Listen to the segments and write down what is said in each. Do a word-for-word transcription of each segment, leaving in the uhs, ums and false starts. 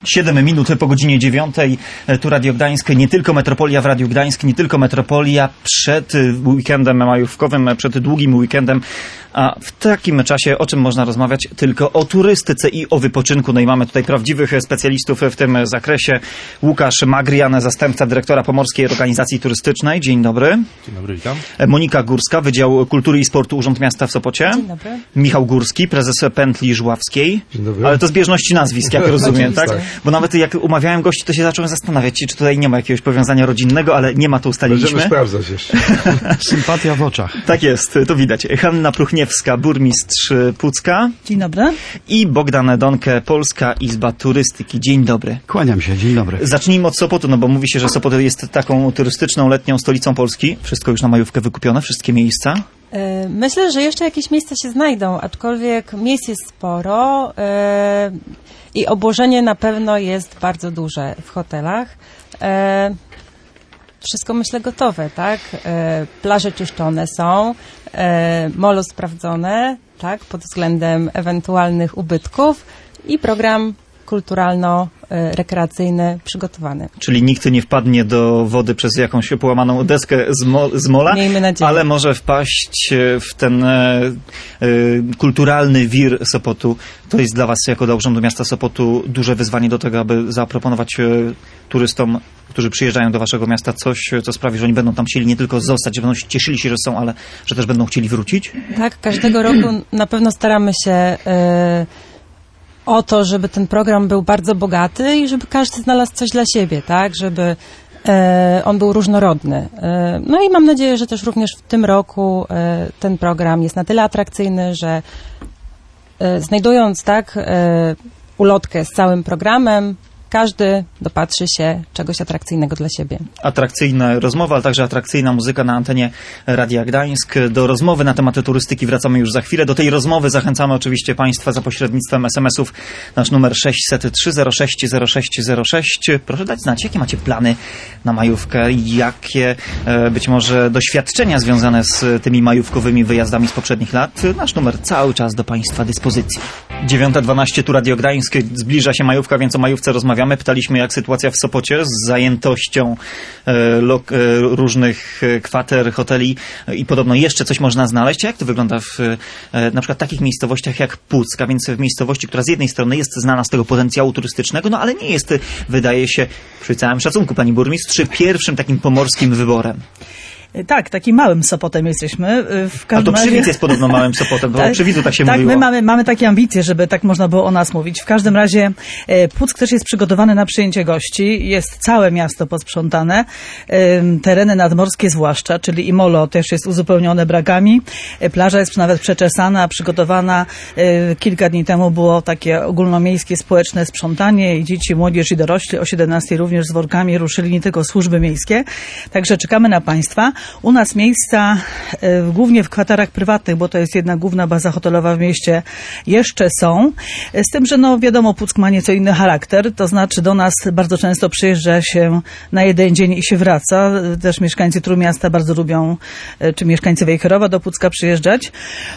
siedem minut po godzinie dziewiątej. Tu Radio Gdańsk, nie tylko Metropolia w Radiu Gdańsk, nie tylko Metropolia przed weekendem majówkowym, przed długim weekendem. A w takim czasie o czym można rozmawiać? Tylko o turystyce i o wypoczynku. No i mamy tutaj prawdziwych specjalistów w tym zakresie. Łukasz Magrian, zastępca dyrektora Pomorskiej Organizacji Turystycznej. Dzień dobry. Dzień dobry, witam. Monika Górska, Wydział Kultury i Sportu Urząd Miasta w Sopocie. Dzień dobry. Michał Górski, prezes Pętli Żuławskiej. Dzień dobry. Ale to zbieżności nazwisk, jak rozumiem, tak? tak? Bo nawet jak umawiałem gości, to się zacząłem zastanawiać, czy tutaj nie ma jakiegoś powiązania rodzinnego, ale nie ma, to ustaliliśmy. Będziemy sprawdzać jeszcze. Sympatia w oczach. Tak jest, to widać. Hanna Pruchniewska, burmistrz Pucka. Dzień dobry. I Bogdan Donke, Polska Izba Turystyki. Dzień dobry. Kłaniam się, dzień dobry. Zacznijmy od Sopotu, no bo mówi się, że Sopot jest taką turystyczną, letnią stolicą Polski. Wszystko już na majówkę wykupione, wszystkie miejsca. Myślę, że jeszcze jakieś miejsca się znajdą, aczkolwiek miejsc jest sporo yy, i obłożenie na pewno jest bardzo duże w hotelach. Yy, wszystko myślę gotowe, tak? Yy, plaże czyszczone są, yy, molo sprawdzone, tak? Pod względem ewentualnych ubytków i program kulturalno-rekreacyjny przygotowany. Czyli nikt nie wpadnie do wody przez jakąś połamaną deskę z, mo z mola, miejmy nadzieję, ale może wpaść w ten e, e, kulturalny wir Sopotu. To jest dla was, jako dla Urzędu Miasta Sopotu, duże wyzwanie do tego, aby zaproponować e, turystom, którzy przyjeżdżają do waszego miasta, coś, co sprawi, że oni będą tam chcieli nie tylko zostać, że będą cieszyli się, że są, ale że też będą chcieli wrócić? Tak, każdego roku na pewno staramy się e, o to, żeby ten program był bardzo bogaty i żeby każdy znalazł coś dla siebie, tak, żeby e, on był różnorodny. E, no i mam nadzieję, że też również w tym roku e, ten program jest na tyle atrakcyjny, że e, znajdując tak e, ulotkę z całym programem, każdy dopatrzy się czegoś atrakcyjnego dla siebie. Atrakcyjna rozmowa, ale także atrakcyjna muzyka na antenie Radia Gdańsk. Do rozmowy na tematy turystyki wracamy już za chwilę. Do tej rozmowy zachęcamy oczywiście Państwa za pośrednictwem es em esów. Nasz numer sześć zero trzy zero sześć zero sześć zero sześć. Proszę dać znać, jakie macie plany na majówkę, jakie e, być może doświadczenia związane z tymi majówkowymi wyjazdami z poprzednich lat. Nasz numer cały czas do Państwa dyspozycji. dziewiąta dwanaście, tu Radio Gdańsk. Zbliża się majówka, więc o majówce rozmawiamy. Pytaliśmy, jak sytuacja w Sopocie z zajętością e, lok, e, różnych kwater, hoteli i podobno jeszcze coś można znaleźć. A jak to wygląda w e, na przykład takich miejscowościach jak Puck, a więc w miejscowości, która z jednej strony jest znana z tego potencjału turystycznego, no ale nie jest, wydaje się, przy całym szacunku, pani burmistrz, pierwszym takim pomorskim wyborem. Tak, takim małym Sopotem jesteśmy. W każdym A to Przywidz razie... jest podobno małym Sopotem, bo o Przywidzu tak się tak, mówiło. Tak, my mamy, mamy takie ambicje, żeby tak można było o nas mówić. W każdym razie e, Puck też jest przygotowany na przyjęcie gości. Jest całe miasto posprzątane. E, tereny nadmorskie zwłaszcza, czyli i molo też jest uzupełnione brakami. E, plaża jest nawet przeczesana, przygotowana. E, kilka dni temu było takie ogólnomiejskie społeczne sprzątanie i dzieci, młodzież i dorośli o siedemnastej również z workami ruszyli, nie tylko służby miejskie. Także czekamy na Państwa. U nas miejsca e, głównie w kwaterach prywatnych, bo to jest jedna główna baza hotelowa w mieście, jeszcze są. E, z tym, że no wiadomo, Puck ma nieco inny charakter, to znaczy do nas bardzo często przyjeżdża się na jeden dzień i się wraca. E, też mieszkańcy Trójmiasta bardzo lubią, e, czy mieszkańcy Wejherowa do Pucka przyjeżdżać.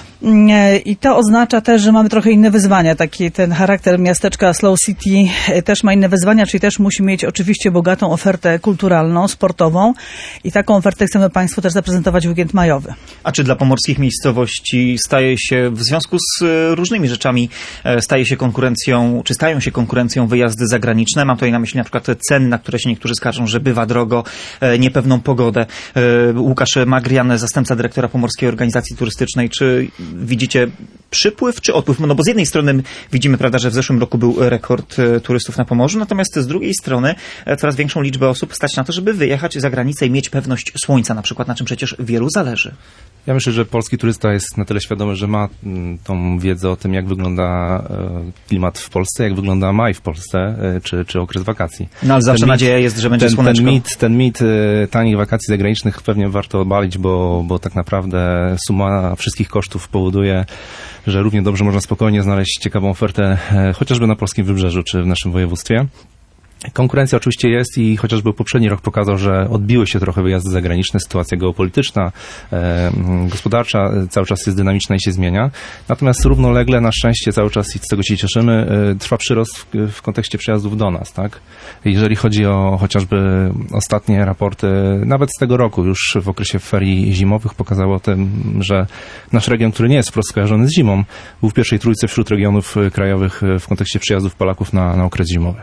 E, I to oznacza też, że mamy trochę inne wyzwania. Taki ten charakter miasteczka Slow City e, też ma inne wyzwania, czyli też musi mieć oczywiście bogatą ofertę kulturalną, sportową i taką ofertę chcemy Państwu też zaprezentować w weekend majowy. A czy dla pomorskich miejscowości staje się, w związku z różnymi rzeczami, staje się konkurencją, czy stają się konkurencją wyjazdy zagraniczne? Mam tutaj na myśli na przykład ceny, na które się niektórzy skarżą, że bywa drogo, niepewną pogodę. Łukasz Magrian, zastępca dyrektora Pomorskiej Organizacji Turystycznej. Czy widzicie przypływ czy odpływ? No bo z jednej strony widzimy, prawda, że w zeszłym roku był rekord turystów na Pomorzu, natomiast z drugiej strony coraz większą liczbę osób stać na to, żeby wyjechać za granicę i mieć pewność słońca na przykład, na czym przecież wielu zależy. Ja myślę, że polski turysta jest na tyle świadomy, że ma tą wiedzę o tym, jak wygląda klimat w Polsce, jak wygląda maj w Polsce, czy, czy okres wakacji. No ale zawsze mit, nadzieja jest, że będzie ten, słoneczko. Ten mit, ten mit tanich wakacji zagranicznych pewnie warto obalić, bo, bo tak naprawdę suma wszystkich kosztów powoduje, że równie dobrze można spokojnie znaleźć ciekawą ofertę chociażby na polskim wybrzeżu, czy w naszym województwie. Konkurencja oczywiście jest i chociażby poprzedni rok pokazał, że odbiły się trochę wyjazdy zagraniczne, sytuacja geopolityczna, e, gospodarcza cały czas jest dynamiczna i się zmienia. Natomiast równolegle na szczęście cały czas i z tego się cieszymy, e, trwa przyrost w, w kontekście przyjazdów do nas, tak? Jeżeli chodzi o chociażby ostatnie raporty, nawet z tego roku, już w okresie ferii zimowych pokazało o tym, że nasz region, który nie jest wprost skojarzony z zimą, był w pierwszej trójce wśród regionów krajowych w kontekście przyjazdów Polaków na, na okres zimowy.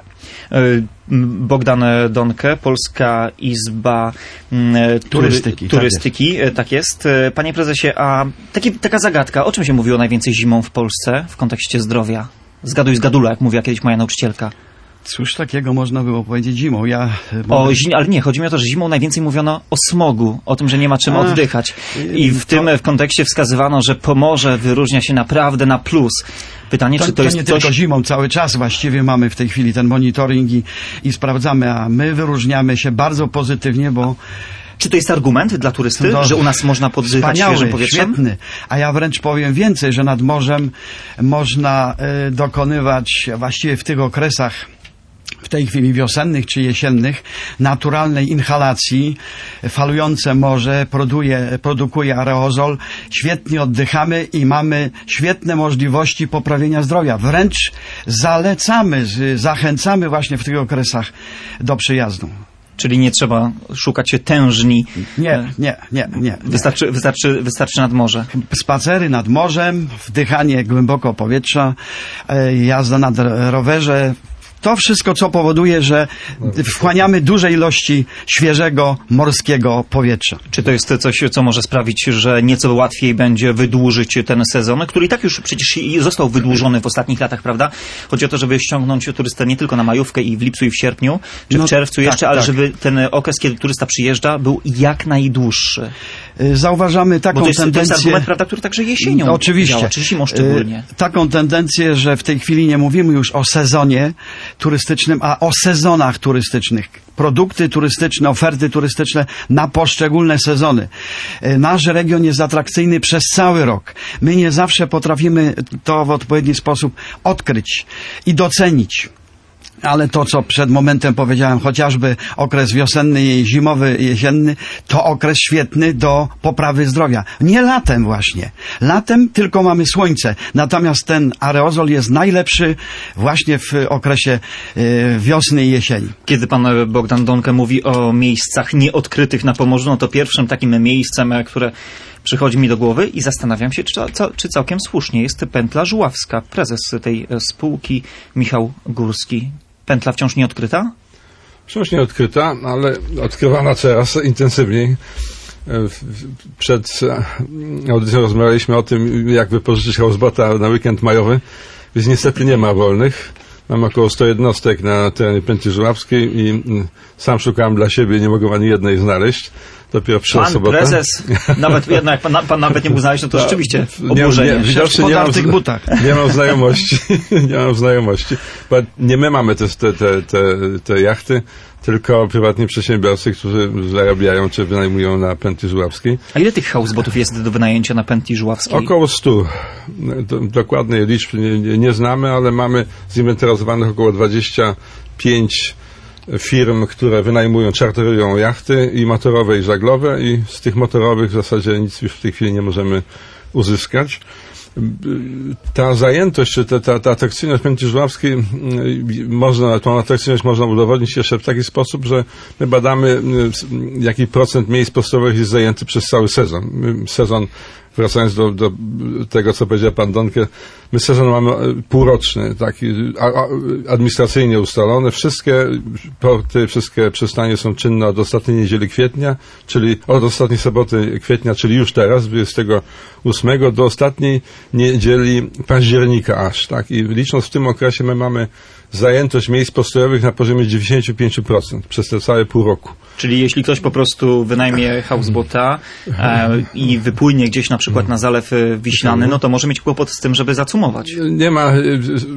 Bogdan Donke, Polska Izba Turystyki. Turystyki, tak jest. tak jest. Panie prezesie, a taki, taka zagadka, o czym się mówiło najwięcej zimą w Polsce w kontekście zdrowia? Zgaduj zgadula, jak mówiła kiedyś moja nauczycielka. Cóż takiego można było powiedzieć zimą? Ja, o, zim, ale nie, chodzi mi o to, że zimą najwięcej mówiono o smogu, o tym, że nie ma czym A, oddychać. I w to... tym w kontekście wskazywano, że Pomorze wyróżnia się naprawdę na plus. Pytanie, to, czy to, to jest nie coś... tylko zimą, cały czas właściwie mamy w tej chwili ten monitoring i, i sprawdzamy, a my wyróżniamy się bardzo pozytywnie, bo Czy to jest argument dla turysty, no, że u nas można poddychać świeżym powietrzem? Świetny. A ja wręcz powiem więcej, że nad morzem można y, dokonywać właściwie w tych okresach w tej chwili wiosennych czy jesiennych, naturalnej inhalacji. Falujące morze produkuje, produkuje aerozol. Świetnie oddychamy i mamy świetne możliwości poprawienia zdrowia. Wręcz zalecamy, zachęcamy właśnie w tych okresach do przyjazdu. Czyli nie trzeba szukać się tężni. Nie, nie, nie, nie. Wystarczy, wystarczy, wystarczy nad morze. Spacery nad morzem, wdychanie głęboko powietrza, jazda na rowerze. To wszystko, co powoduje, że wchłaniamy duże ilości świeżego morskiego powietrza. Czy to jest coś, co może sprawić, że nieco łatwiej będzie wydłużyć ten sezon, który i tak już przecież został wydłużony w ostatnich latach, prawda? Chodzi o to, żeby ściągnąć turystę nie tylko na majówkę i w lipcu i w sierpniu, czy w no, czerwcu tak, jeszcze, ale tak. żeby ten okres, kiedy turysta przyjeżdża, był jak najdłuższy. Zauważamy taką Bo to jest, tendencję... To jest argument, prawda, który także jesienią Oczywiście. działa, czy zimą szczególnie. Taką tendencję, że w tej chwili nie mówimy już o sezonie turystycznym, a o sezonach turystycznych. Produkty turystyczne, oferty turystyczne na poszczególne sezony. Nasz region jest atrakcyjny przez cały rok. My nie zawsze potrafimy to w odpowiedni sposób odkryć i docenić. Ale to, co przed momentem powiedziałem, chociażby okres wiosenny, zimowy, jesienny, to okres świetny do poprawy zdrowia. Nie latem właśnie. Latem tylko mamy słońce. Natomiast ten aerozol jest najlepszy właśnie w okresie y, wiosny i jesieni. Kiedy pan Bogdan Donke mówi o miejscach nieodkrytych na Pomorzu, no to pierwszym takim miejscem, które przychodzi mi do głowy i zastanawiam się, czy, czy całkiem słusznie jest Pętla Żuławska. Prezes tej spółki Michał Górski. Pętla wciąż nie odkryta? Wciąż nie odkryta, ale odkrywana coraz intensywniej. Przed audycją rozmawialiśmy o tym, jak wypożyczyć housebota na weekend majowy, więc niestety nie ma wolnych. Mam około sto jednostek na terenie Pętli Żuławskiej i sam szukałem dla siebie, nie mogłem ani jednej znaleźć. Dopiero przyszła pan sobota. prezes, nawet jednak pan, pan nawet nie mógł znaleźć, no to rzeczywiście oburzenie. Nie, nie, widocznie nie mam, tych butach. nie mam znajomości. nie mam znajomości. Bo nie my mamy te, te, te, te, te jachty, tylko prywatni przedsiębiorcy, którzy zarabiają czy wynajmują na Pętli Żuławskiej. A ile tych housebotów jest do wynajęcia na Pętli Żuławskiej? Około stu. Dokładnej liczby nie, nie, nie znamy, ale mamy zinwentaryzowanych około dwadzieścia pięć firm, które wynajmują, czarterują jachty i motorowe i żaglowe i z tych motorowych w zasadzie nic już w tej chwili nie możemy uzyskać. Ta zajętość, czy ta, ta, ta atrakcyjność Pętli Żuławskiej, można, tą atrakcyjność można udowodnić jeszcze w taki sposób, że my badamy, jaki procent miejsc podstawowych jest zajęty przez cały sezon. Sezon, wracając do, do tego, co powiedział pan Donke, my sezon mamy półroczny, taki administracyjnie ustalony. Wszystkie porty, wszystkie przystanie są czynne od ostatniej niedzieli kwietnia, czyli od ostatniej soboty kwietnia, czyli już teraz, dwudziestego ósmego, do ostatniej niedzieli października aż, tak. I licząc w tym okresie my mamy zajętość miejsc postojowych na poziomie dziewięćdziesiąt pięć procent przez te całe pół roku. Czyli jeśli ktoś po prostu wynajmie housebota e, i wypłynie gdzieś na przykład na Zalew Wiślany, no to może mieć kłopot z tym, żeby zacumować. Nie ma,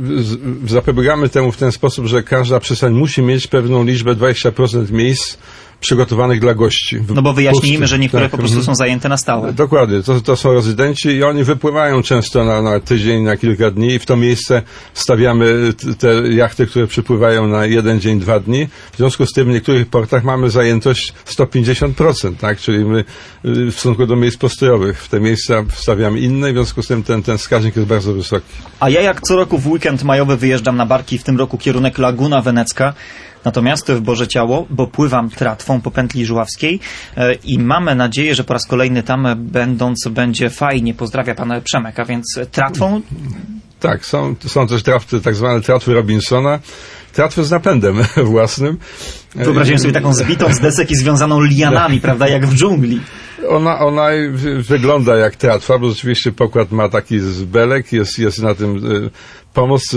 zapobiegamy temu w ten sposób, że każda przystań musi mieć pewną liczbę, dwadzieścia procent miejsc przygotowanych dla gości. No bo wyjaśnijmy, Pustych, że niektóre tak, po prostu mhm. są zajęte na stałe. Dokładnie, to, to są rezydenci i oni wypływają często na, na tydzień, na kilka dni i w to miejsce stawiamy t- te jachty, które przypływają na jeden dzień, dwa dni. W związku z tym w niektórych portach mamy zajętość sto pięćdziesiąt procent, tak? Czyli my w stosunku do miejsc postojowych w te miejsca wstawiamy inne i w związku z tym ten, ten wskaźnik jest bardzo wysoki. A ja jak co roku w weekend majowy wyjeżdżam na barki, w tym roku kierunek Laguna Wenecka, natomiast w Boże Ciało, bo pływam tratwą po pętli żuławskiej e, i mamy nadzieję, że po raz kolejny tam będąc będzie fajnie. Pozdrawia pan Przemek, a więc tratwą... Tak, są, są też tratwy, tak zwane tratwy Robinsona, tratwy z napędem własnym. Wyobraziłem sobie taką zbitą z desek i związaną lianami, prawda, jak w dżungli. Ona, ona wygląda jak tratwa, bo rzeczywiście pokład ma taki z belek, jest, jest na tym pomost,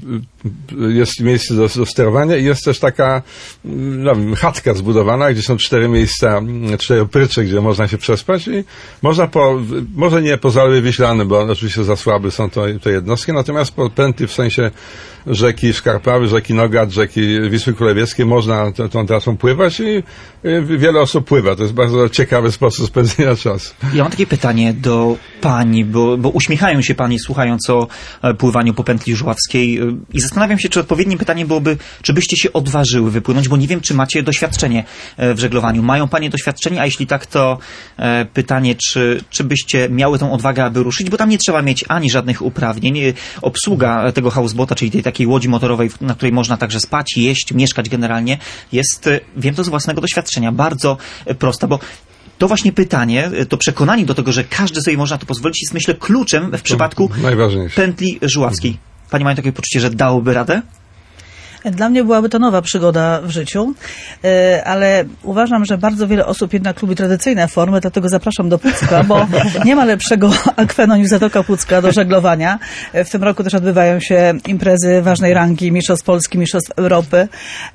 jest miejsce do, do sterowania i jest też taka no, chatka zbudowana, gdzie są cztery miejsca, cztery prycze, gdzie można się przespać i można po, może nie po Zalewie Wiślanym, bo oczywiście za słabe są to, te jednostki, natomiast po pętli w sensie rzeki Szkarpawy, rzeki Nogat, rzeki Wisły Królewieckiej można t- tą tratwą pływać i, i wiele osób pływa. To jest bardzo ciekawy sposób spędzenia czasu. Ja mam takie pytanie do pani, bo, bo uśmiechają się pani słuchając o e, pływaniu po pętli żuławskiej e, i zastanawiam się, czy odpowiednim pytaniem byłoby, czy byście się odważyły wypłynąć, bo nie wiem, czy macie doświadczenie e, w żeglowaniu. Mają panie doświadczenie, a jeśli tak, to e, pytanie, czy, czy byście miały tą odwagę, aby ruszyć, bo tam nie trzeba mieć ani żadnych uprawnień. Obsługa tego houseboata, czyli tej takiej łodzi motorowej, na której można także spać, jeść, mieszkać generalnie, jest, e, wiem to z własnego doświadczenia, bardzo e, prosta, bo to właśnie pytanie, to przekonanie do tego, że każdy sobie można to pozwolić, jest myślę kluczem w przypadku pętli żuławskiej. Pani mają takie poczucie, że dałoby radę? Dla mnie byłaby to nowa przygoda w życiu, ale uważam, że bardzo wiele osób jednak lubi tradycyjne formy, dlatego zapraszam do Pucka, bo nie ma lepszego akwenu niż Zatoka Pucka do żeglowania. W tym roku też odbywają się imprezy ważnej rangi, Mistrzostw Polski, Mistrzostw Europy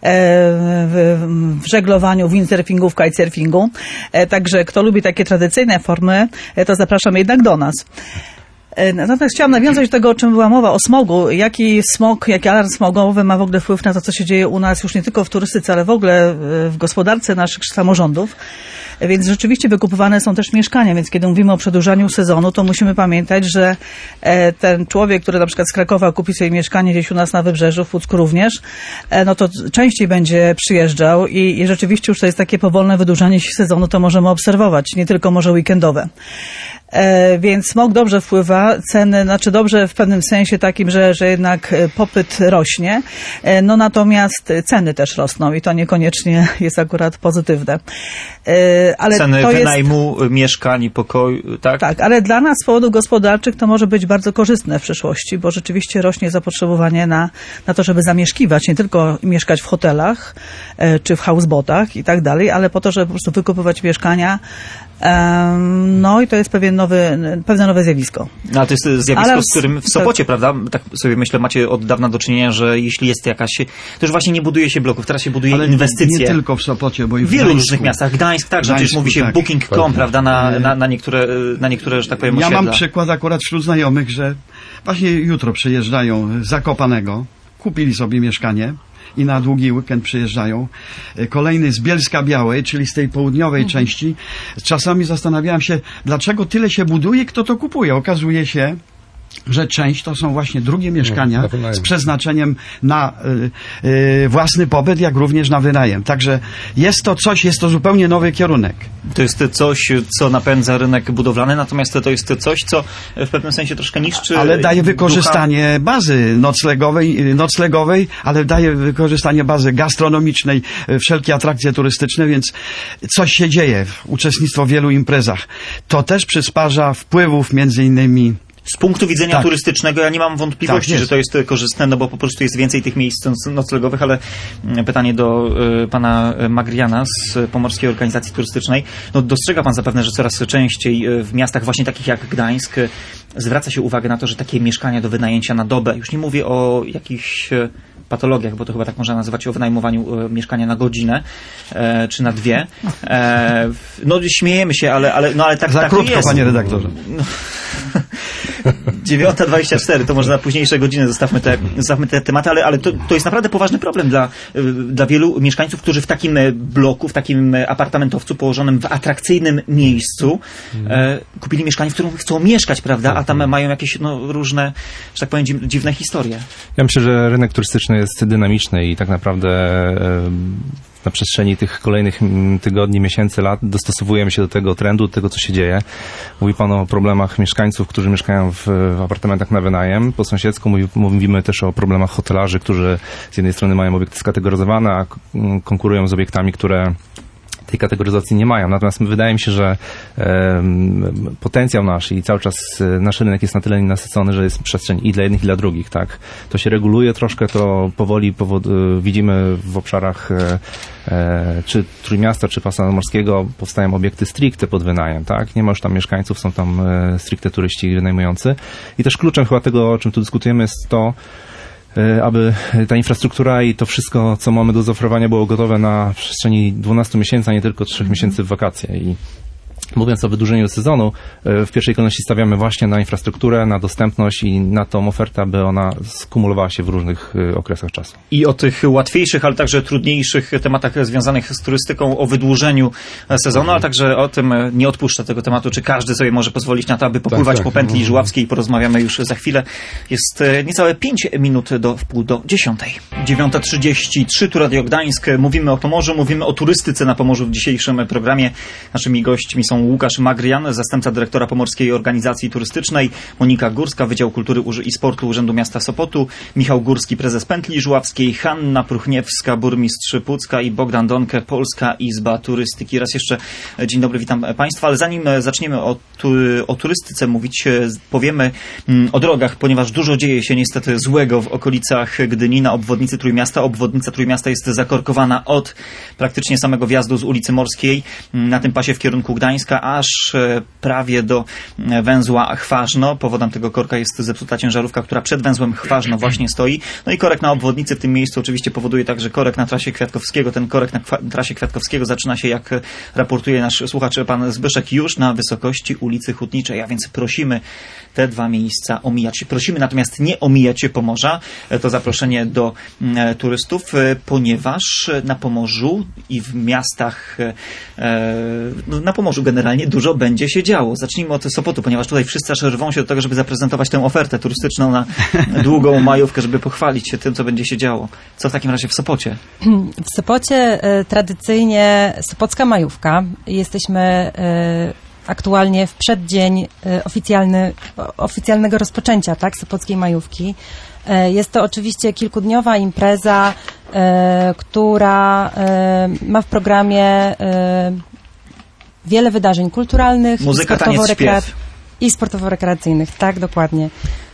w, w żeglowaniu, w windsurfingu, w kitesurfingu. Także kto lubi takie tradycyjne formy, to zapraszam jednak do nas. Natomiast chciałam nawiązać do tego, o czym była mowa, o smogu. Jaki smog, jaki alarm smogowy ma w ogóle wpływ na to, co się dzieje u nas już nie tylko w turystyce, ale w ogóle w gospodarce naszych samorządów. Więc rzeczywiście wykupywane są też mieszkania, więc kiedy mówimy o przedłużaniu sezonu, to musimy pamiętać, że ten człowiek, który na przykład z Krakowa kupi sobie mieszkanie gdzieś u nas na Wybrzeżu, w Pucku również, no to częściej będzie przyjeżdżał i, i rzeczywiście już to jest takie powolne wydłużanie się sezonu, to możemy obserwować, nie tylko może weekendowe. E, więc smog dobrze wpływa, ceny, znaczy dobrze w pewnym sensie takim, że, że jednak popyt rośnie, e, no natomiast ceny też rosną i to niekoniecznie jest akurat pozytywne. E, ale ceny to wynajmu, jest, mieszkań, pokoju, tak? Tak, ale dla nas z powodów gospodarczych to może być bardzo korzystne w przyszłości, bo rzeczywiście rośnie zapotrzebowanie na, na to, żeby zamieszkiwać, nie tylko mieszkać w hotelach, e, czy w houseboatach i tak dalej, ale po to, żeby po prostu wykupywać mieszkania. Um, no i to jest pewien nowy, pewne nowe zjawisko. No, ale to jest zjawisko, ale z którym w Sopocie, tak, prawda? Tak sobie myślę, macie od dawna do czynienia, że jeśli jest jakaś... To już właśnie nie buduje się bloków, teraz się buduje ale inwestycje. Nie tylko w Sopocie, bo i w, w wielu Gdańsku. różnych miastach. Gdańsk także, Gdańsku, przecież mówi się tak. booking kropka com, prawda? Na, na, na, niektóre, na niektóre, że tak powiem, Ja osiedla. mam przykład akurat wśród znajomych, że właśnie jutro przyjeżdżają z Zakopanego, kupili sobie mieszkanie i na długi weekend przyjeżdżają. Kolejny z Bielska Białej, czyli z tej południowej mhm. części. Czasami zastanawiałem się, dlaczego tyle się buduje, kto to kupuje. Okazuje się, że część to są właśnie drugie mieszkania no, z przeznaczeniem na y, y, własny pobyt, jak również na wynajem. Także jest to coś, jest to zupełnie nowy kierunek. To jest coś, co napędza rynek budowlany, natomiast to jest coś, co w pewnym sensie troszkę niszczy... Ale daje wykorzystanie ducha... bazy noclegowej, noclegowej, ale daje wykorzystanie bazy gastronomicznej, wszelkie atrakcje turystyczne, więc coś się dzieje, uczestnictwo w wielu imprezach. To też przysparza wpływów między innymi. Z punktu widzenia tak. turystycznego ja nie mam wątpliwości, tak, że to jest korzystne, no bo po prostu jest więcej tych miejsc noclegowych, ale pytanie do y, pana Magriana z Pomorskiej Organizacji Turystycznej. No dostrzega pan zapewne, że coraz częściej w miastach właśnie takich jak Gdańsk zwraca się uwagę na to, że takie mieszkania do wynajęcia na dobę, już nie mówię o jakichś patologiach, bo to chyba tak można nazywać, o wynajmowaniu e, mieszkania na godzinę e, czy na dwie. E, no śmiejemy się, ale, ale, no, ale tak, Za tak krótko, jest. panie redaktorze. No, dziewiąta dwadzieścia cztery, to może na późniejsze godziny zostawmy te, zostawmy te tematy, ale, ale to, to jest naprawdę poważny problem dla, dla wielu mieszkańców, którzy w takim bloku, w takim apartamentowcu położonym w atrakcyjnym miejscu e, kupili mieszkanie, w którym chcą mieszkać, prawda, a tam mają jakieś no, różne, że tak powiem, dziw, dziwne historie. Ja myślę, że rynek turystyczny jest dynamiczny i tak naprawdę e, na przestrzeni tych kolejnych tygodni, miesięcy, lat dostosowujemy się do tego trendu, do tego, co się dzieje. Mówi Pan o problemach mieszkańców, którzy mieszkają w, w apartamentach na wynajem. Po sąsiedzku mówi, mówimy też o problemach hotelarzy, którzy z jednej strony mają obiekty skategoryzowane, a konkurują z obiektami, które tej kategoryzacji nie mają. Natomiast wydaje mi się, że e, potencjał nasz i cały czas nasz rynek jest na tyle nasycony, że jest przestrzeń i dla jednych, i dla drugich, tak? To się reguluje troszkę, to powoli powod- widzimy w obszarach e, e, czy Trójmiasta, czy Pasa Nadmorskiego powstają obiekty stricte pod wynajem, tak? Nie ma już tam mieszkańców, są tam e, stricte turyści wynajmujący. I też kluczem chyba tego, o czym tu dyskutujemy, jest to, aby ta infrastruktura i to wszystko, co mamy do zaoferowania, było gotowe na przestrzeni dwunastu miesięcy, a nie tylko trzech miesięcy w wakacje. I mówiąc o wydłużeniu sezonu, w pierwszej kolejności stawiamy właśnie na infrastrukturę, na dostępność i na tą ofertę, aby ona skumulowała się w różnych okresach czasu. I o tych łatwiejszych, ale także trudniejszych tematach związanych z turystyką, o wydłużeniu sezonu, ale także o tym, nie odpuszczę tego tematu, czy każdy sobie może pozwolić na to, aby popływać tak, tak. po pętli żuławskiej. Porozmawiamy już za chwilę. Jest niecałe pięć minut do wpół do dziesiątej. dziewiąta trzydzieści trzy, tu Radio Gdańsk. Mówimy o Pomorzu, mówimy o turystyce na Pomorzu w dzisiejszym programie. Naszymi gośćmi są Łukasz Magrian, zastępca dyrektora Pomorskiej Organizacji Turystycznej, Monika Górska, Wydział Kultury i Sportu Urzędu Miasta Sopotu, Michał Górski, prezes Pętli Żuławskiej, Hanna Pruchniewska, burmistrz Pucka i Bogdan Donke, Polska Izba Turystyki. Raz jeszcze dzień dobry, witam Państwa, ale zanim zaczniemy o, tu, o turystyce mówić, powiemy o drogach, ponieważ dużo dzieje się niestety złego w okolicach Gdyni, na obwodnicy Trójmiasta. Obwodnica Trójmiasta jest zakorkowana od praktycznie samego wjazdu z ulicy Morskiej na tym pasie w kierunku Gdańska, aż prawie do węzła Chważno. Powodem tego korka jest zepsuta ciężarówka, która przed węzłem Chważno właśnie stoi. No i korek na obwodnicy w tym miejscu oczywiście powoduje także korek na trasie Kwiatkowskiego. Ten korek na trasie Kwiatkowskiego zaczyna się, jak raportuje nasz słuchacz pan Zbyszek, już na wysokości ulicy Hutniczej, a więc prosimy te dwa miejsca omijać. Prosimy natomiast nie omijać Pomorza. To zaproszenie do e, turystów, e, ponieważ na Pomorzu i w miastach e, na Pomorzu generalnie dużo będzie się działo. Zacznijmy od Sopotu, ponieważ tutaj wszyscy aż rwą się do tego, żeby zaprezentować tę ofertę turystyczną na długą majówkę, żeby pochwalić się tym, co będzie się działo. Co w takim razie w Sopocie? W Sopocie e, tradycyjnie Sopocka majówka. Jesteśmy e, aktualnie w przeddzień e, oficjalny, oficjalnego rozpoczęcia, tak, Sopockiej majówki. E, jest to oczywiście kilkudniowa impreza, e, która e, ma w programie e, wiele wydarzeń kulturalnych, muzyka, taniec, śpiew. I sportowo-rekreacyjnych, tak, dokładnie.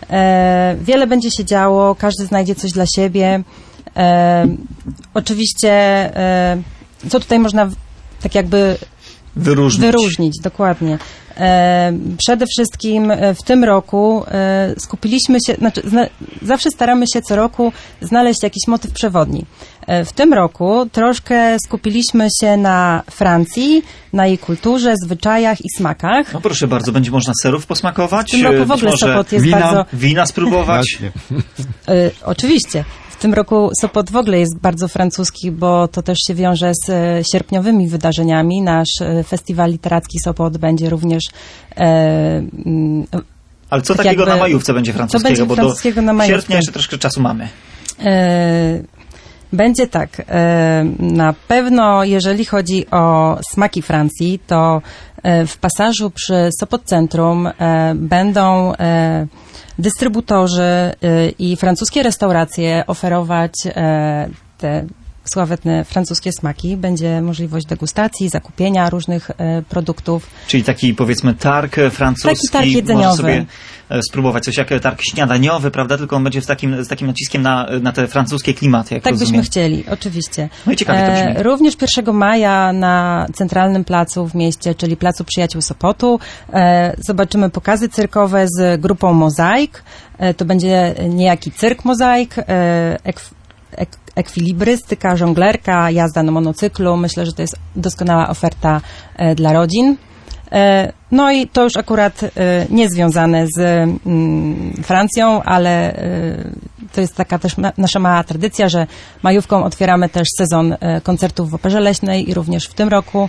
E, wiele będzie się działo, każdy znajdzie coś dla siebie. E, oczywiście, e, co tutaj można tak jakby wyróżnić, wyróżnić dokładnie. E, przede wszystkim w tym roku e, skupiliśmy się, znaczy zna, zawsze staramy się co roku znaleźć jakiś motyw przewodni. E, w tym roku troszkę skupiliśmy się na Francji, na jej kulturze, zwyczajach i smakach. No proszę bardzo, będzie można serów posmakować? W tym roku w ogóle Sopot jest wina, bardzo... Wina spróbować? e, oczywiście. W tym roku Sopot w ogóle jest bardzo francuski, bo to też się wiąże z sierpniowymi wydarzeniami. Nasz festiwal literacki Sopot będzie również... E, Ale co tak takiego jakby, na majówce będzie francuskiego? będzie bo francuskiego do na majówce? Sierpnia jeszcze troszkę czasu mamy. E, będzie tak. E, na pewno jeżeli chodzi o smaki Francji, to e, w pasażu przy Sopot Centrum e, będą... E, dystrybutorzy y, i francuskie restauracje oferować y, te sławetne francuskie smaki. Będzie możliwość degustacji, zakupienia różnych y, produktów. Czyli taki, powiedzmy, targ francuski. Taki targ jedzeniowy. Można sobie spróbować coś jak targ śniadaniowy, prawda? Tylko on będzie z takim, z takim naciskiem na, na te francuskie klimaty, jak Tak rozumiem. byśmy chcieli, oczywiście. No i ciekawie to brzmi. E, również pierwszego maja na centralnym placu w mieście, czyli Placu Przyjaciół Sopotu, e, zobaczymy pokazy cyrkowe z grupą Mozaik. E, to będzie niejaki cyrk Mozaik, e, ek, ek, ekwilibrystyka, żonglerka, jazda na monocyklu. Myślę, że to jest doskonała oferta e, dla rodzin. No i to już akurat nie związane z mm, Francją, ale to jest taka też ma, nasza mała tradycja, że majówką otwieramy też sezon koncertów w Operze Leśnej i również w tym roku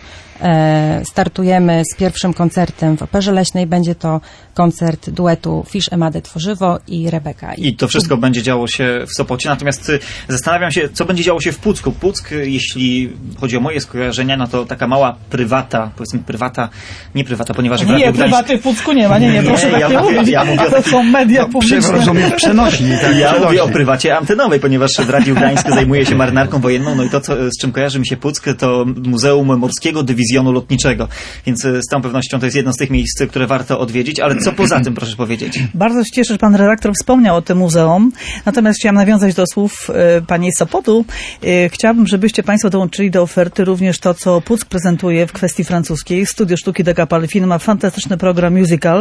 startujemy z pierwszym koncertem w Operze Leśnej. Będzie to koncert duetu Fisz, Emadę, Tworzywo i Rebeka. I to wszystko będzie działo się w Sopocie. Natomiast zastanawiam się, co będzie działo się w Pucku. Puck, jeśli chodzi o moje skojarzenia, no to taka mała prywata, powiedzmy prywata, nie prywata, ponieważ w Nie, Radiu Gdańsk... prywaty w Pucku nie ma, nie, nie, proszę Nie, ja tak nie mówię- mówić. ja mówię o To takim- są media publiczne. Rozumiem, przenośni. Tak, Ja przenośni. mówię o prywacie antenowej, ponieważ w Radiu Gdańsk zajmuje się marynarką wojenną, no i to, co, z czym kojarzy mi się Puck, to Muzeum Morskiego Dywizjonu Lotniczego. Więc z całą pewnością to jest jedno z tych miejsc, które warto odwiedzić, ale co poza tym, proszę powiedzieć? Bardzo się cieszę, że pan redaktor wspomniał o tym muzeum. Natomiast chciałam nawiązać do słów e, pani z Sopotu. E, chciałabym, żebyście państwo dołączyli do oferty również to, co Puck prezentuje w kwestii francuskiej. Studio Sztuki de Capalfin ma fantastyczny program musical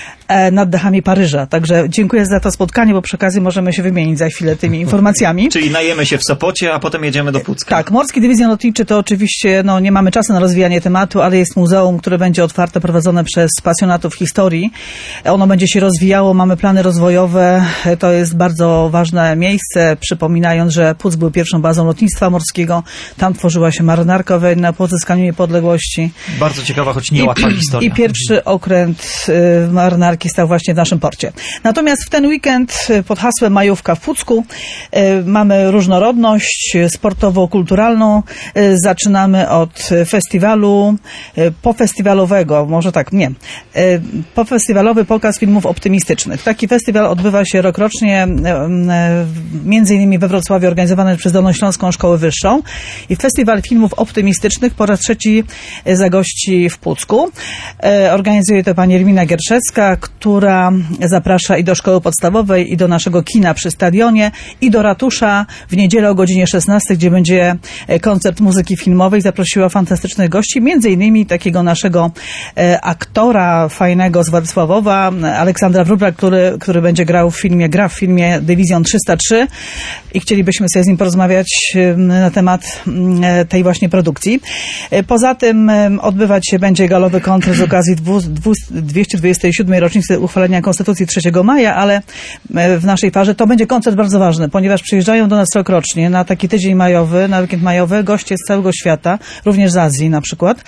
e, nad dachami Paryża. Także dziękuję za to spotkanie, bo przy okazji możemy się wymienić za chwilę tymi informacjami. Czyli najemy się w Sopocie, a potem jedziemy do Pucka. Tak, Morski Dywizjon Lotniczy to oczywiście, no nie mamy czasu na rozwijanie tematu, ale jest muzeum, które będzie otwarte, prowadzone przez pasjonatów historii. Ono będzie się rozwijało, mamy plany rozwojowe, to jest bardzo ważne miejsce, przypominając, że Puck był pierwszą bazą lotnictwa morskiego, tam tworzyła się marynarka wojenna po odzyskaniu niepodległości. Bardzo ciekawa, choć niełatwa historia. I pierwszy okręt y, marynarki stał właśnie w naszym porcie. Natomiast w ten weekend y, pod hasłem Majówka w Pucku y, mamy różnorodność sportowo-kulturalną. Y, zaczynamy od festiwalu y, pofestiwalowego, może tak, nie. Y, pofestiwalowy pokaz filmów optymistycznych. Taki festiwal odbywa się rokrocznie, y, y, między innymi we Wrocławiu, organizowany przez Dolnośląską Szkołę Wyższą. I festiwal filmów optymistycznych po raz trzeci y, zagości w Pucku. Y, organizuje to pani Ermina Gierszewska, która zaprasza i do szkoły podstawowej, i do naszego kina przy stadionie, i do ratusza w niedzielę o godzinie szesnastej, gdzie będzie e, koncert muzyki filmowej. Zaprosiła fantastycznych gości, między innymi takiego naszego e, aktora fajnego z Władysławowa, Aleksandra Wróbla, który, który będzie grał w filmie, gra w filmie Dywizjon trzysta trzy i chcielibyśmy sobie z nim porozmawiać e, na temat e, tej właśnie produkcji. E, poza tym e, odbywać się będzie galowy koncert z okazji dwieście dwudziestej siódmej rocznicy uchwalenia Konstytucji trzeciego maja, ale e, w naszej farze to będzie koncert bardzo ważny, ponieważ przyjeżdżają do nas rokrocznie na taki tydzień majowy, na weekend majowy, goście z całego świata, również z Azji na przykład.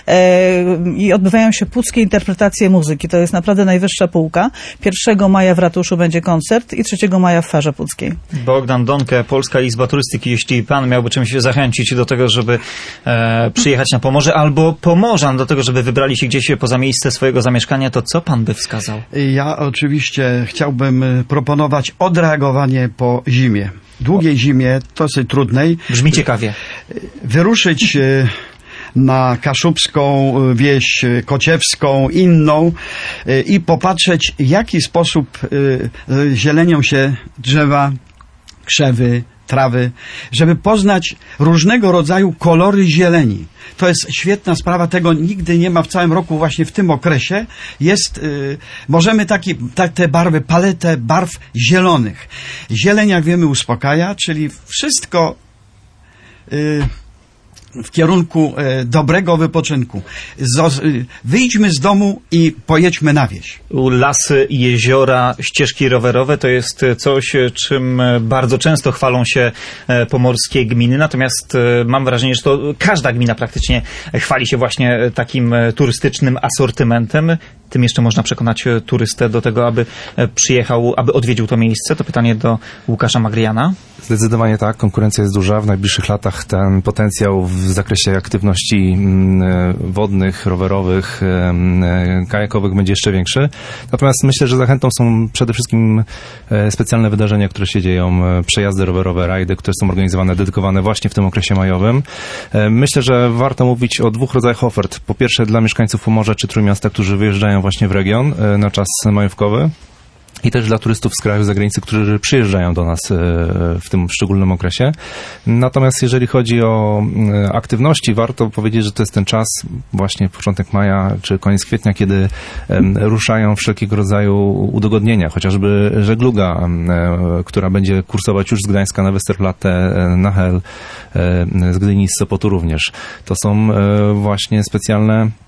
E, I odbywają się puckie interpretacje muzyki. To jest naprawdę najwyższa półka. pierwszego maja w ratuszu będzie koncert i trzeciego maja w farze puckiej. Bogdan Donke, Polska Izba Turystyki. Jeśli pan miałby czymś zachęcić do tego, żeby e, przyjechać na Pomorze, albo Pomorzan do tego, żeby wybrali się gdzieś poza miejsce swojego zamieszkania, to co pan by wskazał? Ja oczywiście chciałbym y, proponować odreagowanie po zimie. Długiej zimie, dosyć trudnej. Brzmi ciekawie. Wyruszyć y, na kaszubską y, wieś, y, kociewską, inną y, i popatrzeć, w jaki sposób y, y, zielenią się drzewa, krzewy, trawy, żeby poznać różnego rodzaju kolory zieleni. To jest świetna sprawa, tego nigdy nie ma w całym roku, właśnie w tym okresie. Jest, y, możemy taki, tak, te barwy, paletę barw zielonych. Zieleń, jak wiemy, uspokaja, czyli wszystko y, w kierunku e, dobrego wypoczynku. Zo, y, wyjdźmy z domu i pojedźmy na wieś. Lasy, jeziora, ścieżki rowerowe to jest coś, czym bardzo często chwalą się pomorskie gminy, natomiast mam wrażenie, że to każda gmina praktycznie chwali się właśnie takim turystycznym asortymentem. Tym jeszcze można przekonać turystę do tego, aby przyjechał, aby odwiedził to miejsce. To pytanie do Łukasza Magriana. Zdecydowanie tak, konkurencja jest duża. W najbliższych latach ten potencjał w zakresie aktywności wodnych, rowerowych, kajakowych będzie jeszcze większy. Natomiast myślę, że zachętą są przede wszystkim specjalne wydarzenia, które się dzieją, przejazdy rowerowe, rajdy, które są organizowane, dedykowane właśnie w tym okresie majowym. Myślę, że warto mówić o dwóch rodzajach ofert. Po pierwsze dla mieszkańców Pomorza czy Trójmiasta, którzy wyjeżdżają właśnie w region na czas majówkowy. I też dla turystów z krajów zagranicy, którzy przyjeżdżają do nas w tym szczególnym okresie. Natomiast jeżeli chodzi o aktywności, warto powiedzieć, że to jest ten czas, właśnie początek maja czy koniec kwietnia, kiedy ruszają wszelkiego rodzaju udogodnienia, chociażby żegluga, która będzie kursować już z Gdańska na Westerplatte, na Hel, z Gdyni, z Sopotu również. To są właśnie specjalne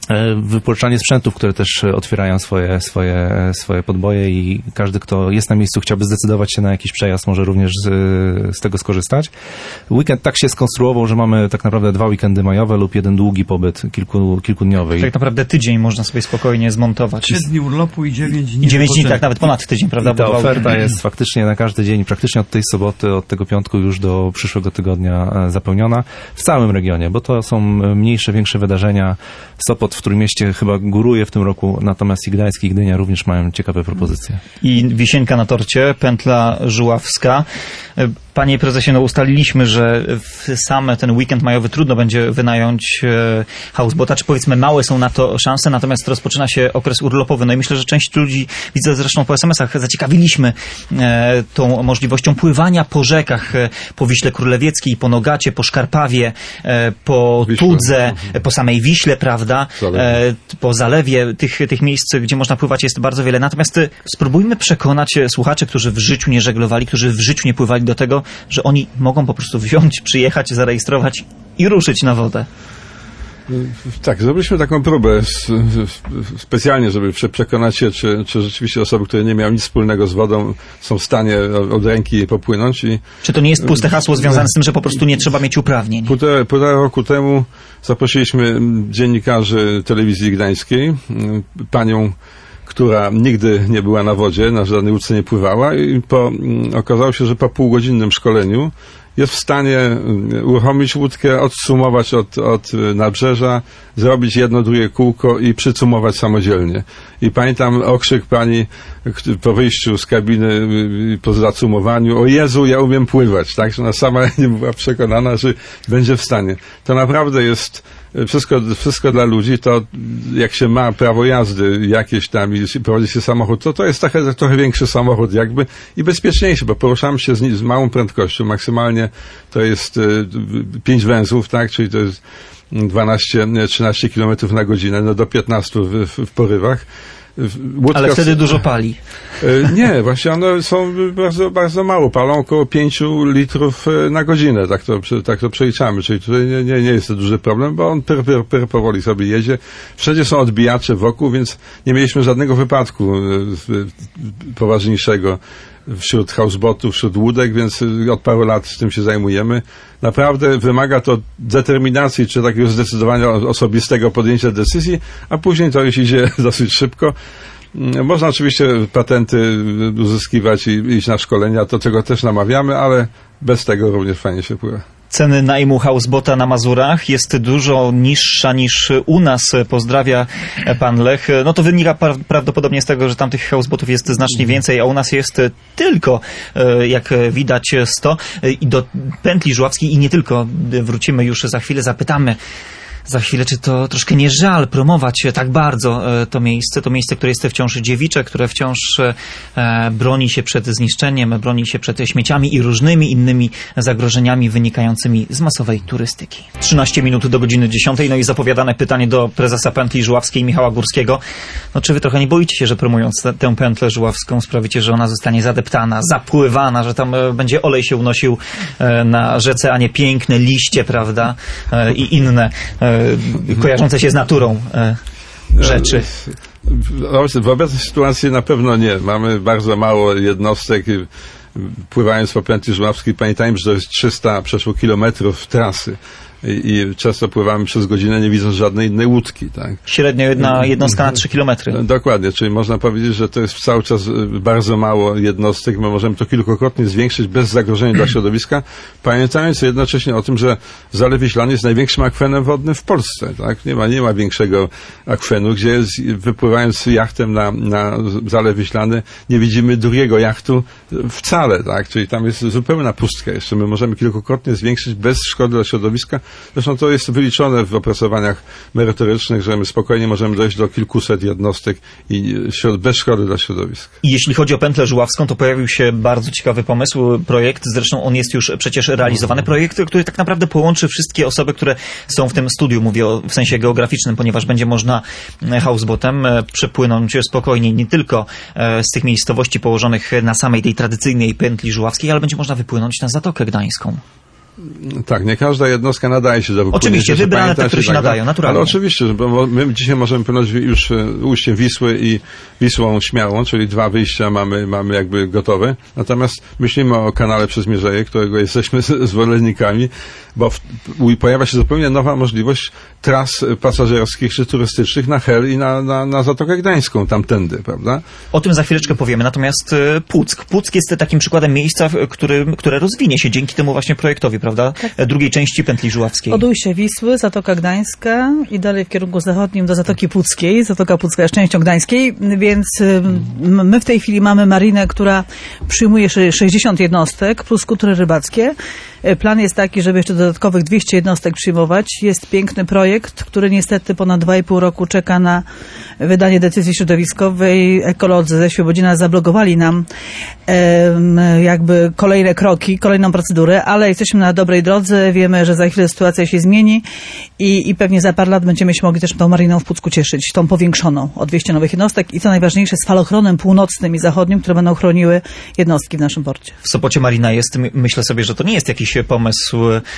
wypożyczanie sprzętów, które też otwierają swoje, swoje, swoje podboje i każdy, kto jest na miejscu, chciałby zdecydować się na jakiś przejazd, może również z, z tego skorzystać. Weekend tak się skonstruował, że mamy tak naprawdę dwa weekendy majowe lub jeden długi pobyt kilku, kilkudniowy. Tak naprawdę tydzień można sobie spokojnie zmontować. Trzy dni urlopu i dziewięć dni. I dziewięć dni, tak, nawet ponad tydzień, prawda? I ta Bo oferta dwa... jest faktycznie na każdy dzień, praktycznie od tej soboty, od tego piątku już do przyszłego tygodnia zapełniona w całym regionie, bo to są mniejsze, większe wydarzenia. Sopot w Trójmieście chyba góruje w tym roku, natomiast i Gdańsk i Gdynia również mają ciekawe propozycje. I wisienka na torcie, pętla żuławska. Panie prezesie, no ustaliliśmy, że w sam ten weekend majowy trudno będzie wynająć e, housebota, czy powiedzmy małe są na to szanse, natomiast rozpoczyna się okres urlopowy. No i myślę, że część ludzi, widzę zresztą po es em esach, zaciekawiliśmy e, tą możliwością pływania po rzekach, e, po Wiśle Królewieckiej, po Nogacie, po Szkarpawie, e, po Wiśle. Tudze, Mhm. e, po samej Wiśle, prawda, e, po Zalewie. Tych, tych miejsc, gdzie można pływać, jest bardzo wiele. Natomiast e, spróbujmy przekonać e, słuchaczy, którzy w życiu nie żeglowali, którzy w życiu nie pływali, do tego, że oni mogą po prostu wziąć, przyjechać, zarejestrować i ruszyć na wodę. Tak, zrobiliśmy taką próbę s- specjalnie, żeby prze- przekonać się, czy, czy rzeczywiście osoby, które nie miały nic wspólnego z wodą, są w stanie od ręki popłynąć. I Czy to nie jest puste hasło związane z tym, że po prostu nie trzeba mieć uprawnień? półtora, półtora roku temu zaprosiliśmy dziennikarzy telewizji gdańskiej, panią, która nigdy nie była na wodzie, na żadnej łódce nie pływała i po, okazało się, że po półgodzinnym szkoleniu jest w stanie uruchomić łódkę, odsumować od, od nabrzeża, zrobić jedno, drugie kółko i przycumować samodzielnie. I pamiętam okrzyk pani po wyjściu z kabiny, po zacumowaniu: o Jezu, ja umiem pływać, tak? Że ona sama nie była przekonana, że będzie w stanie. To naprawdę jest wszystko, wszystko dla ludzi. To jak się ma prawo jazdy jakieś tam i prowadzi się samochód, to to jest trochę, trochę większy samochód jakby i bezpieczniejszy, bo poruszamy się z, z małą prędkością. Maksymalnie to jest pięć węzłów, tak? Czyli to jest dwanaście trzynaście kilometrów na godzinę, no do piętnastu w, w, w porywach. Łódka Ale wtedy dużo pali. Nie, właśnie one są bardzo, bardzo mało, palą około pięciu litrów na godzinę, tak to, tak to przeliczamy, czyli tutaj nie, nie, nie jest to duży problem, bo on pyr, pyr, pyr powoli sobie jedzie. Wszędzie są odbijacze wokół, więc nie mieliśmy żadnego wypadku poważniejszego wśród housebotów, wśród łódek, więc od paru lat z tym się zajmujemy. Naprawdę wymaga to determinacji, czy takiego zdecydowania osobistego podjęcia decyzji, a później to już idzie dosyć szybko. Można oczywiście patenty uzyskiwać i iść na szkolenia, do czego też namawiamy, ale bez tego również fajnie się pływa. Ceny najmu housebota na Mazurach jest dużo niższa niż u nas. Pozdrawia pan Lech. No to wynika pra- prawdopodobnie z tego, że tam tych housebotów jest znacznie więcej, a u nas jest tylko, jak widać, sto. I do pętli żuławskiej i nie tylko. Wrócimy już za chwilę, zapytamy za chwilę, czy to troszkę nie żal promować tak bardzo e, to miejsce, to miejsce, które jest wciąż dziewicze, które wciąż e, broni się przed zniszczeniem, broni się przed śmieciami i różnymi innymi zagrożeniami wynikającymi z masowej turystyki. trzynaście minut do godziny dziesiątej, no i zapowiadane pytanie do prezesa pętli żuławskiej Michała Górskiego. No czy wy trochę nie boicie się, że promując te, tę pętlę żuławską sprawicie, że ona zostanie zadeptana, zapływana, że tam e, będzie olej się unosił e, na rzece, a nie piękne liście, prawda, e, i inne e, kojarzące się z naturą e, rzeczy. W obecnej sytuacji na pewno nie. Mamy bardzo mało jednostek. Pływając po pętli żuławskiej, pamiętajmy, że to jest trzysta przeszło kilometrów trasy. I, I często pływamy przez godzinę, nie widząc żadnej innej łódki. Tak? Średnio jedna jednostka na trzy kilometry. Dokładnie, czyli można powiedzieć, że to jest cały czas bardzo mało jednostek. My możemy to kilkukrotnie zwiększyć bez zagrożenia dla środowiska, pamiętając jednocześnie o tym, że Zalew Wiślany jest największym akwenem wodnym w Polsce. Tak? Nie ma, nie ma większego akwenu, gdzie z, wypływając jachtem na, na Zalew Wiślany nie widzimy drugiego jachtu wcale. Tak? Czyli tam jest zupełna pustka. Jeszcze my możemy kilkukrotnie zwiększyć bez szkody dla środowiska. Zresztą to jest wyliczone w opracowaniach merytorycznych, że my spokojnie możemy dojść do kilkuset jednostek i bez szkody dla środowiska. I jeśli chodzi o pętlę żuławską, to pojawił się bardzo ciekawy pomysł, projekt, zresztą on jest już przecież realizowany, projekt, który tak naprawdę połączy wszystkie osoby, które są w tym studiu, mówię o, w sensie geograficznym, ponieważ będzie można housebotem przepłynąć spokojnie nie tylko z tych miejscowości położonych na samej tej tradycyjnej pętli żuławskiej, ale będzie można wypłynąć na Zatokę Gdańską. Tak, nie każda jednostka nadaje się do wypłynięcia. Oczywiście, wybrane te, które się tak, nadają, naturalnie. Ale oczywiście, bo my dzisiaj możemy płynąć już ujściem Wisły i Wisłą Śmiałą, czyli dwa wyjścia mamy, mamy jakby gotowe. Natomiast myślimy o kanale przez Mierzeję, którego jesteśmy zwolennikami, bo w, pojawia się zupełnie nowa możliwość tras pasażerskich czy turystycznych na Hel i na, na, na Zatokę Gdańską, tamtędy, prawda? O tym za chwileczkę powiemy. Natomiast y, Puck. Puck jest takim przykładem miejsca, który, które rozwinie się dzięki temu właśnie projektowi, prawda? Tak. Drugiej części Pętli Żuławskiej. Od ujścia Wisły, Zatoka Gdańska i dalej w kierunku zachodnim do Zatoki Puckiej. Zatoka Pucka jest częścią gdańskiej, więc y, my w tej chwili mamy marinę, która przyjmuje sześćdziesiąt jednostek plus skutery rybackie. Plan jest taki, żeby jeszcze dodatkowych dwieście jednostek przyjmować. Jest piękny projekt, który niestety ponad dwa i pół roku czeka na wydanie decyzji środowiskowej. Ekolodzy ze Świebodzina zablokowali nam um, jakby kolejne kroki, kolejną procedurę, ale jesteśmy na dobrej drodze. Wiemy, że za chwilę sytuacja się zmieni i, i pewnie za parę lat będziemy się mogli też tą mariną w Pucku cieszyć, tą powiększoną o dwieście nowych jednostek i co najważniejsze z falochronem północnym i zachodnim, które będą chroniły jednostki w naszym porcie. W Sopocie marina jest, myślę sobie, że to nie jest jakiś pomysł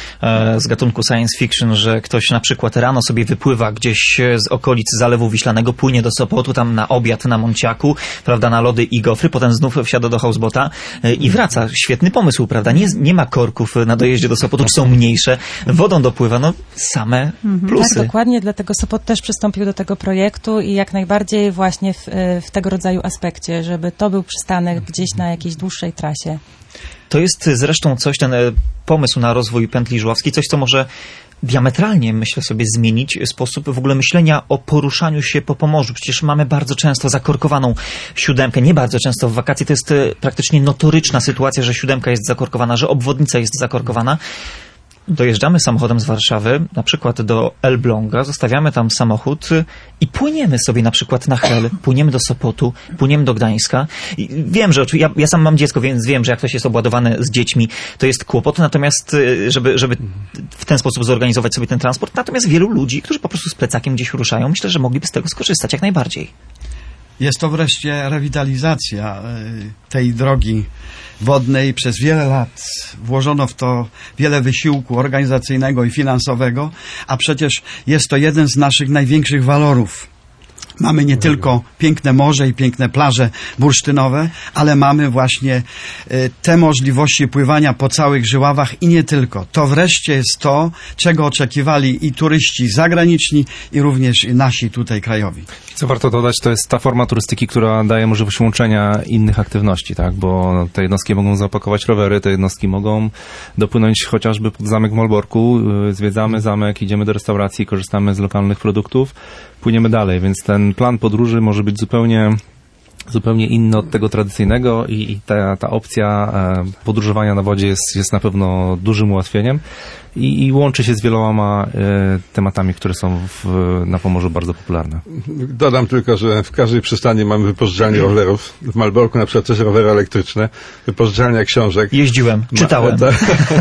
e, z gatunku science fiction, że ktoś na przykład rano sobie wypływa gdzieś z okolic Zalewu Wiślanego, płynie do Sopotu, tam na obiad na Monciaku, prawda, na lody i gofry, potem znów wsiada do housebota e, i wraca. Świetny pomysł, prawda? Nie, nie ma korków na dojeździe do Sopotu, czy są mniejsze, wodą dopływa, no same plusy. Tak, dokładnie, dlatego Sopot też przystąpił do tego projektu i jak najbardziej właśnie w, w tego rodzaju aspekcie, żeby to był przystanek gdzieś na jakiejś dłuższej trasie. To jest zresztą coś, ten pomysł na rozwój Pętli Żuławskiej, coś, co może diametralnie, myślę sobie, zmienić sposób w ogóle myślenia o poruszaniu się po Pomorzu. Przecież mamy bardzo często zakorkowaną siódemkę, nie bardzo często w wakacje. To jest praktycznie notoryczna sytuacja, że siódemka jest zakorkowana, że obwodnica jest zakorkowana. Dojeżdżamy samochodem z Warszawy, na przykład do Elbląga, zostawiamy tam samochód i płyniemy sobie na przykład na Hel, płyniemy do Sopotu, płyniemy do Gdańska. I wiem, że ja, ja sam mam dziecko, więc wiem, że jak ktoś jest obładowany z dziećmi, to jest kłopot, natomiast żeby, żeby w ten sposób zorganizować sobie ten transport, natomiast wielu ludzi, którzy po prostu z plecakiem gdzieś ruszają, myślę, że mogliby z tego skorzystać jak najbardziej. Jest to wreszcie rewitalizacja tej drogi wodnej. Przez wiele lat włożono w to wiele wysiłku organizacyjnego i finansowego, a przecież jest to jeden z naszych największych walorów. Mamy nie tylko piękne morze i piękne plaże bursztynowe, ale mamy właśnie y, te możliwości pływania po całych Żyławach i nie tylko. To wreszcie jest to, czego oczekiwali i turyści zagraniczni, i również nasi tutaj krajowi. Co warto dodać, to jest ta forma turystyki, która daje możliwość łączenia innych aktywności, tak? Bo te jednostki mogą zapakować rowery, te jednostki mogą dopłynąć chociażby pod zamek w Malborku, zwiedzamy zamek, idziemy do restauracji, korzystamy z lokalnych produktów, płyniemy dalej, więc ten plan podróży może być zupełnie zupełnie inny od tego tradycyjnego i, i ta, ta opcja e, podróżowania na wodzie jest, jest na pewno dużym ułatwieniem i, i łączy się z wieloma e, tematami, które są w, na Pomorzu bardzo popularne. Dodam tylko, że w każdej przystani mamy wypożyczalnię rowerów. W Malborku na przykład też rowery elektryczne, wypożyczalnia książek. Jeździłem, czytałem. Ma,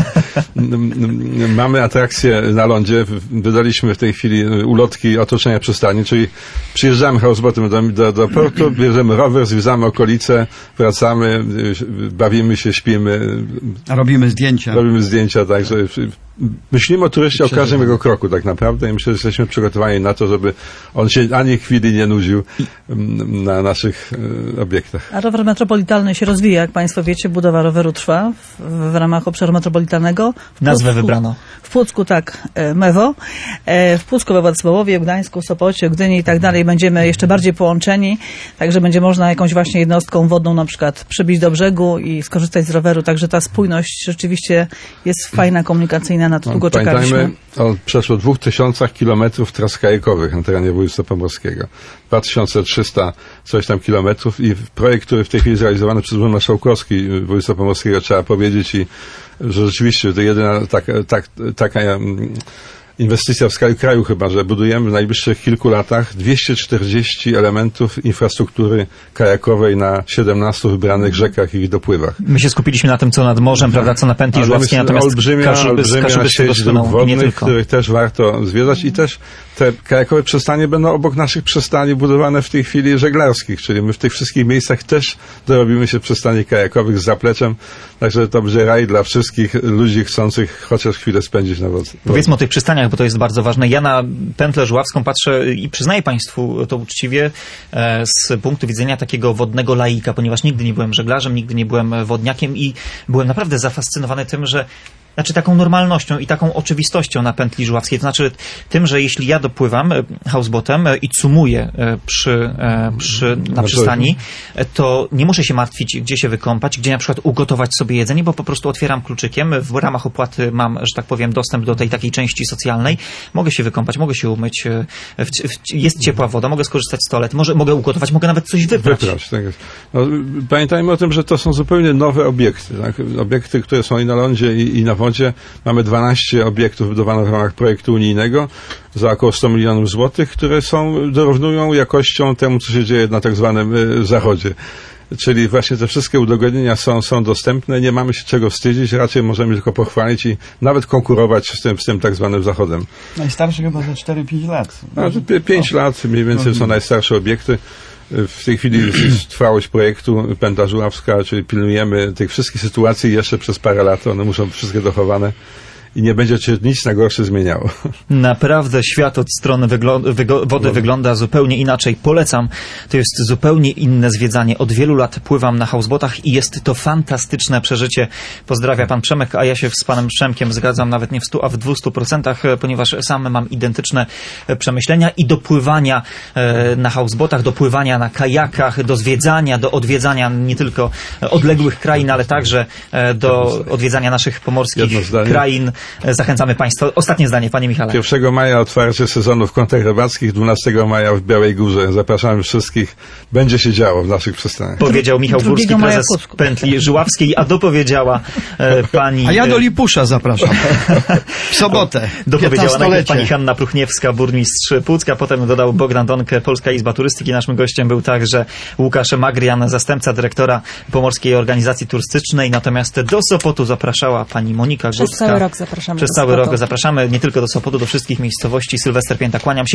mamy atrakcje na lądzie. Wydaliśmy w tej chwili ulotki otoczenia przystani, czyli przyjeżdżamy houseboatem do, do, do portu, bierzemy rower, zwiedzamy okolice, wracamy, bawimy się, śpimy. Robimy zdjęcia. Robimy zdjęcia, także myślimy o turyście o każdym jego kroku tak naprawdę i myślę, że jesteśmy przygotowani na to, żeby on się ani chwili nie nudził na naszych e, obiektach. A rower metropolitalny się rozwija, jak Państwo wiecie, budowa roweru trwa w, w ramach obszaru metropolitalnego. W Nazwę Pucku, wybrano. W Pucku, tak, e, Mewo. E, w Pucku, we Władysławowie, w Gdańsku, w Sopocie, Gdyni i tak dalej będziemy jeszcze bardziej połączeni, także będzie można jakąś właśnie jednostką wodną na przykład przybić do brzegu i skorzystać z roweru, także ta spójność rzeczywiście jest fajna, komunikacyjna. Na to długo czekaliśmy. Pamiętajmy o przeszło dwóch tysiącach kilometrów tras kajakowych na terenie województwa pomorskiego. dwa tysiące trzysta coś tam kilometrów i projekt, który w tej chwili jest realizowany przez Urząd Marszałkowski województwa pomorskiego, trzeba powiedzieć, i że rzeczywiście to jedyna taka, tak, taka inwestycja w skali kraju chyba, że budujemy w najbliższych kilku latach dwieście czterdzieści elementów infrastruktury kajakowej na siedemnastu wybranych rzekach i ich dopływach. My się skupiliśmy na tym, co nad morzem, prawda, co na pętli żuławskiej, natomiast olbrzymia, Kaszubys, olbrzymia Kaszubys sieć dróg wodnych, których też warto zwiedzać i też te kajakowe przystanie będą obok naszych przystani budowane w tej chwili żeglarskich, czyli my w tych wszystkich miejscach też dorobimy się przystani kajakowych z zapleczem, także to będzie raj dla wszystkich ludzi chcących chociaż chwilę spędzić na wodze. Powiedzmy o tych przystaniach, bo to jest bardzo ważne. Ja na pętlę żuławską patrzę i przyznaję Państwu to uczciwie e, z punktu widzenia takiego wodnego laika, ponieważ nigdy nie byłem żeglarzem, nigdy nie byłem wodniakiem i byłem naprawdę zafascynowany tym, że Znaczy taką normalnością i taką oczywistością na pętli żuławskiej. To znaczy tym, że jeśli ja dopływam houseboatem i cumuję przy, przy, na przystani, to nie muszę się martwić, gdzie się wykąpać, gdzie na przykład ugotować sobie jedzenie, bo po prostu otwieram kluczykiem. W ramach opłaty mam, że tak powiem, dostęp do tej takiej części socjalnej. Mogę się wykąpać, mogę się umyć. Jest ciepła woda, mogę skorzystać z toalety, może, mogę ugotować, mogę nawet coś wyprać. Wyprać, tak jest. No, pamiętajmy o tym, że to są zupełnie nowe obiekty. Tak? Obiekty, które są i na lądzie, i, i na wodzie. Mamy dwanaście obiektów wybudowanych w ramach projektu unijnego za około sto milionów złotych, które są, dorównują jakością temu, co się dzieje na tak zwanym y, zachodzie. Czyli właśnie te wszystkie udogodnienia są, są dostępne, nie mamy się czego wstydzić, raczej możemy tylko pochwalić i nawet konkurować z tym, z tym tak zwanym zachodem. Najstarszy chyba za cztery pięć lat. No, pięć lat mniej więcej są najstarsze obiekty. W tej chwili jest trwałość projektu Pętla Żuławska, czyli pilnujemy tych wszystkich sytuacji jeszcze przez parę lat, one muszą być wszystkie dochowane i nie będzie się nic na gorsze zmieniało. Naprawdę świat od strony wyglo- wygo- wody wygląda zupełnie inaczej. Polecam. To jest zupełnie inne zwiedzanie. Od wielu lat pływam na houseboatach i jest to fantastyczne przeżycie. Pozdrawia pan Przemek, a ja się z panem Przemkiem zgadzam nawet nie w stu, a w dwustu procentach, ponieważ sam mam identyczne przemyślenia i do pływania na houseboatach, do pływania na kajakach, do zwiedzania, do odwiedzania nie tylko odległych krain, ale także do odwiedzania naszych pomorskich krain. Zachęcamy Państwa. Ostatnie zdanie, Panie Michale. pierwszego maja otwarcie sezonu w kątach rybackich, dwunastego maja w Białej Górze. Zapraszamy wszystkich. Będzie się działo w naszych przystaniach. Powiedział Michał Górski, prezes Pętli Żuławskiej, a dopowiedziała e, pani... A ja do Lipusza zapraszam. W sobotę. Dopowiedziała najpierw pani Hanna Pruchniewska, burmistrz Pucka, potem dodał Bogdan Donkę, Polska Izba Turystyki. Naszym gościem był także Łukasz Magrian, zastępca dyrektora Pomorskiej Organizacji Turystycznej. Natomiast do Sopotu zapraszała pani Monika Górska. Przez cały rok zapraszamy. Przez cały rok zapraszamy nie tylko do Sopotu, do wszystkich miejscowości. Sylwester Pięta, kłaniam się.